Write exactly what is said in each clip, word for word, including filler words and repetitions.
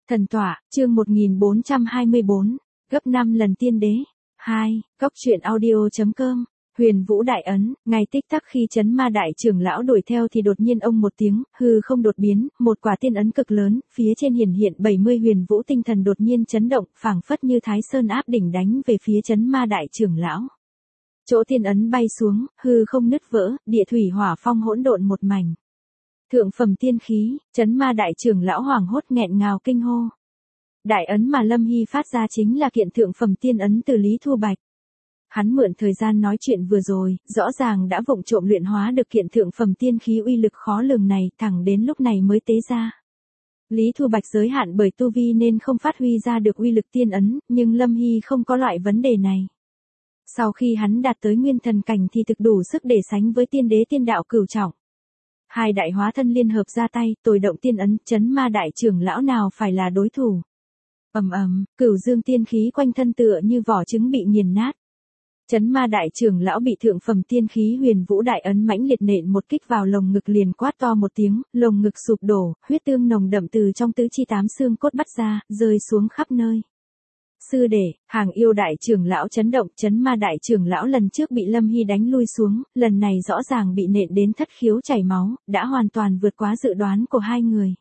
Thần tọa, chương một nghìn bốn trăm hai mươi bốn, gấp năm lần tiên đế. hai. Góc truyện audio chấm com. Huyền Vũ Đại Ấn, ngay tích tắc khi chấn ma đại trưởng lão đuổi theo thì đột nhiên ông một tiếng, hư không đột biến, một quả tiên ấn cực lớn, phía trên hiển hiện bảy mươi huyền vũ tinh thần đột nhiên chấn động, phảng phất như Thái Sơn áp đỉnh đánh về phía chấn ma đại trưởng lão. Chỗ tiên ấn bay xuống, hư không nứt vỡ, địa thủy hỏa phong hỗn độn một mảnh. Thượng phẩm tiên khí, chấn ma đại trưởng lão hoảng hốt nghẹn ngào kinh hô. Đại ấn mà Lâm Hy phát ra chính là kiện thượng phẩm tiên ấn từ Lý Thu Bạch. Hắn mượn thời gian nói chuyện vừa rồi, rõ ràng đã vụng trộm luyện hóa được kiện thượng phẩm tiên khí uy lực khó lường này, thẳng đến lúc này mới tế ra. Lý Thu Bạch giới hạn bởi tu vi nên không phát huy ra được uy lực tiên ấn, nhưng Lâm Hy không có loại vấn đề này. Sau khi hắn đạt tới nguyên thần cảnh thì thực đủ sức để sánh với tiên đế tiên đạo cửu trọng. Hai đại hóa thân liên hợp ra tay, tồi động tiên ấn, chấn ma đại trưởng lão nào phải là đối thủ. Ầm ầm, cửu dương tiên khí quanh thân tựa như vỏ trứng bị nghiền nát. Chấn ma đại trưởng lão bị thượng phẩm tiên khí huyền vũ đại ấn mãnh liệt nện một kích vào lồng ngực, liền quát to một tiếng, lồng ngực sụp đổ, huyết tương nồng đậm từ trong tứ chi tám xương cốt bắt ra, rơi xuống khắp nơi. Sư đệ, Hàng Yêu đại trưởng lão chấn động, chấn ma đại trưởng lão lần trước bị Lâm Hy đánh lui xuống, lần này rõ ràng bị nện đến thất khiếu chảy máu, đã hoàn toàn vượt quá dự đoán của hai người.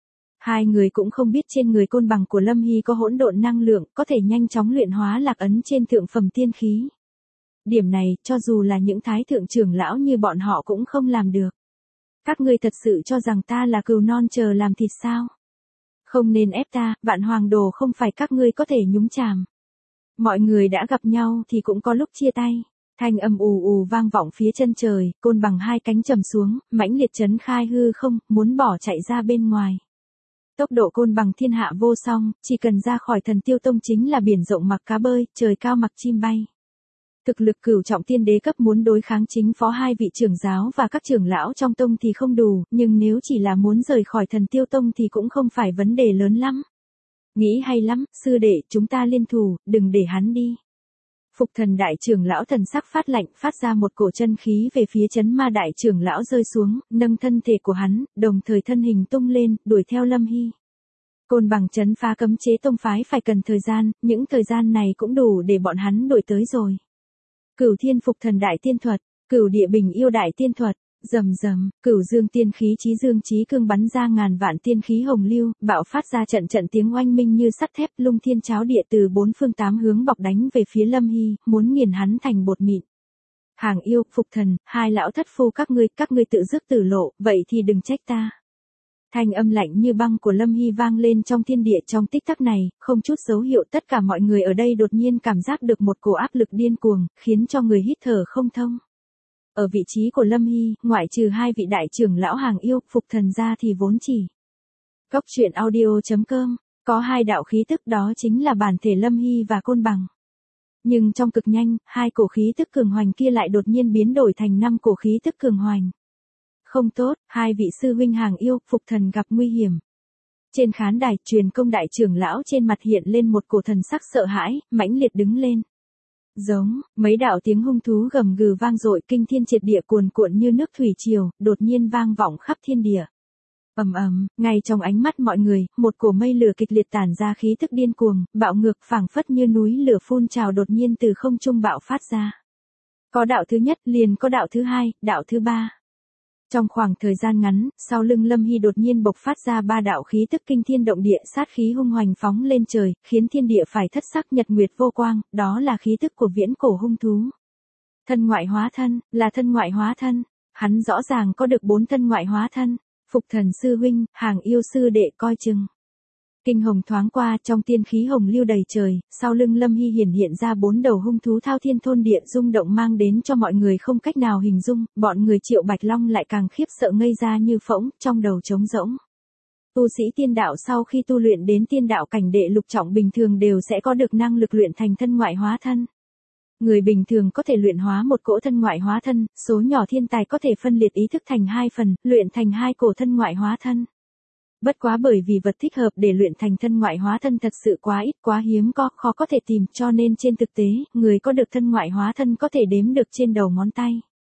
Hai người cũng không biết trên người côn bằng của Lâm Hy có hỗn độn năng lượng, có thể nhanh chóng luyện hóa lạc ấn trên thượng phẩm tiên khí. Điểm này, cho dù là những thái thượng trưởng lão như bọn họ cũng không làm được. Các ngươi thật sự cho rằng ta là cừu non chờ làm thịt sao? Không nên ép ta, Vạn Hoàng Đồ không phải các ngươi có thể nhúng chàm. Mọi người đã gặp nhau thì cũng có lúc chia tay. Thanh âm ù ù vang vọng phía chân trời, côn bằng hai cánh trầm xuống, mãnh liệt chấn khai hư không, muốn bỏ chạy ra bên ngoài. Tốc độ côn bằng thiên hạ vô song, chỉ cần ra khỏi Thần Tiêu Tông chính là biển rộng mặc cá bơi, trời cao mặc chim bay. Thực lực cửu trọng tiên đế cấp muốn đối kháng chính phó hai vị trưởng giáo và các trưởng lão trong tông thì không đủ, nhưng nếu chỉ là muốn rời khỏi Thần Tiêu Tông thì cũng không phải vấn đề lớn lắm. Nghĩ hay lắm, sư đệ, chúng ta liên thủ, đừng để hắn đi. Phục Thần đại trưởng lão thần sắc phát lạnh, phát ra một cổ chân khí về phía chấn ma đại trưởng lão rơi xuống, nâng thân thể của hắn, đồng thời thân hình tung lên, đuổi theo Lâm Hy. Côn bằng chấn phá cấm chế tông phái phải cần thời gian, những thời gian này cũng đủ để bọn hắn đuổi tới rồi. Cửu Thiên Phục Thần đại tiên thuật, Cửu Địa Bình Yêu đại tiên thuật, rầm rầm, cửu dương tiên khí chí dương chí cương bắn ra ngàn vạn tiên khí hồng lưu, bạo phát ra trận trận tiếng oanh minh như sắt thép, lung thiên cháo địa từ bốn phương tám hướng bọc đánh về phía Lâm Hy, muốn nghiền hắn thành bột mịn. Hàng Yêu, Phục Thần, hai lão thất phu các ngươi, các ngươi tự dứt tử lộ, vậy thì đừng trách ta. Thanh âm lạnh như băng của Lâm Hy vang lên trong thiên địa trong tích tắc này, không chút dấu hiệu tất cả mọi người ở đây đột nhiên cảm giác được một cổ áp lực điên cuồng, khiến cho người hít thở không thông. Ở vị trí của Lâm Hy, ngoại trừ hai vị đại trưởng lão Hàng Yêu, Phục Thần ra thì vốn chỉ. Góc truyện audio chấm com, có hai đạo khí tức, đó chính là bản thể Lâm Hy và côn bằng. Nhưng trong cực nhanh, hai cổ khí tức cường hoành kia lại đột nhiên biến đổi thành năm cổ khí tức cường hoành. Không tốt, hai vị sư huynh Hàng Yêu, Phục Thần gặp nguy hiểm. Trên khán đài, Truyền Công đại trưởng lão trên mặt hiện lên một cổ thần sắc sợ hãi, mãnh liệt đứng lên. Giống, mấy đạo tiếng hung thú gầm gừ vang dội, kinh thiên triệt địa cuồn cuộn như nước thủy triều, đột nhiên vang vọng khắp thiên địa. Ầm ầm, ngay trong ánh mắt mọi người, một cổ mây lửa kịch liệt tản ra khí tức điên cuồng, bạo ngược phảng phất như núi lửa phun trào đột nhiên từ không trung bạo phát ra. Có đạo thứ nhất, liền có đạo thứ hai, đạo thứ ba. Trong khoảng thời gian ngắn, sau lưng Lâm Hy đột nhiên bộc phát ra ba đạo khí tức kinh thiên động địa, sát khí hung hoành phóng lên trời, khiến thiên địa phải thất sắc, nhật nguyệt vô quang, đó là khí tức của viễn cổ hung thú. Thân ngoại hóa thân, là thân ngoại hóa thân, hắn rõ ràng có được bốn thân ngoại hóa thân. Phục Thần sư huynh, Hàng Yêu sư đệ coi chừng. Kinh hồng thoáng qua, trong tiên khí hồng lưu đầy trời, sau lưng Lâm Hy hiển hiện ra bốn đầu hung thú thao thiên thôn địa, rung động mang đến cho mọi người không cách nào hình dung, bọn người Triệu Bạch Long lại càng khiếp sợ ngây ra như phỗng, trong đầu trống rỗng. Tu sĩ tiên đạo sau khi tu luyện đến tiên đạo cảnh đệ lục trọng bình thường đều sẽ có được năng lực luyện thành thân ngoại hóa thân. Người bình thường có thể luyện hóa một cỗ thân ngoại hóa thân, số nhỏ thiên tài có thể phân liệt ý thức thành hai phần, luyện thành hai cổ thân ngoại hóa thân. Bất quá bởi vì vật thích hợp để luyện thành thân ngoại hóa thân thật sự quá ít, quá hiếm có, khó có thể tìm, cho nên trên thực tế, người có được thân ngoại hóa thân có thể đếm được trên đầu ngón tay.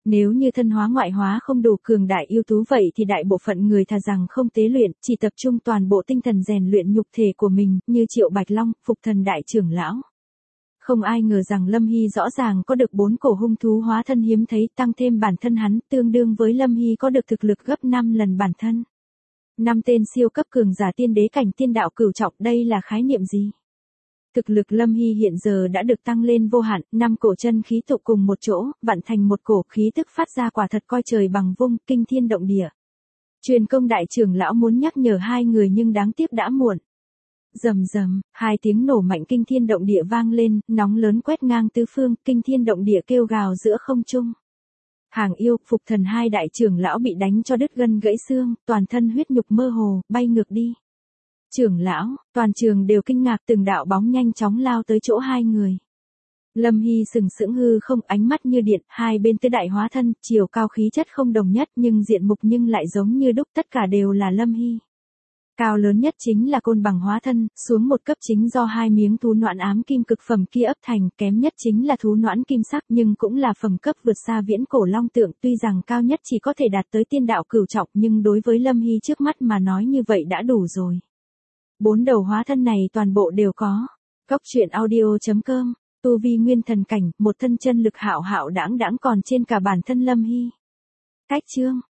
Nếu như thân hóa ngoại hóa không đủ cường đại ưu tú vậy thì đại bộ phận người thà rằng không tế luyện, chỉ tập trung toàn bộ tinh thần rèn luyện nhục thể của mình, như Triệu Bạch Long, Phục Thần đại trưởng lão. Không ai ngờ rằng Lâm Hy rõ ràng có được bốn cổ hung thú hóa thân hiếm thấy, tăng thêm bản thân hắn, tương đương với Lâm Hy có được thực lực gấp năm lần bản thân. Năm tên siêu cấp cường giả tiên đế cảnh tiên đạo cửu trọng, đây là khái niệm gì? Thực lực Lâm Hy hiện giờ đã được tăng lên vô hạn, năm cổ chân khí tụ cùng một chỗ, vặn thành một cổ khí tức phát ra quả thật coi trời bằng vung, kinh thiên động địa. Truyền Công đại trưởng lão muốn nhắc nhở hai người nhưng đáng tiếc đã muộn. Rầm rầm, hai tiếng nổ mạnh kinh thiên động địa vang lên, nóng lớn quét ngang tứ phương, kinh thiên động địa kêu gào giữa không trung. Hàng Yêu, Phục Thần hai đại trưởng lão bị đánh cho đứt gân gãy xương, toàn thân huyết nhục mơ hồ, bay ngược đi. Trưởng lão, toàn trường đều kinh ngạc, từng đạo bóng nhanh chóng lao tới chỗ hai người. Lâm Hy sừng sững hư không, ánh mắt như điện, hai bên tứ đại hóa thân, chiều cao khí chất không đồng nhất nhưng diện mục nhưng lại giống như đúc, tất cả đều là Lâm Hy. Cao lớn nhất chính là côn bằng hóa thân, xuống một cấp chính do hai miếng thú noãn ám kim cực phẩm kia ấp thành, kém nhất chính là thú noãn kim sắc nhưng cũng là phẩm cấp vượt xa viễn cổ long tượng, tuy rằng cao nhất chỉ có thể đạt tới tiên đạo cửu trọng nhưng đối với Lâm Hy trước mắt mà nói như vậy đã đủ rồi. Bốn đầu hóa thân này toàn bộ đều có. Cốc truyện audio chấm com, tu vi nguyên thần cảnh, một thân chân lực hạo hạo đãng đãng còn trên cả bản thân Lâm Hy. Cách chương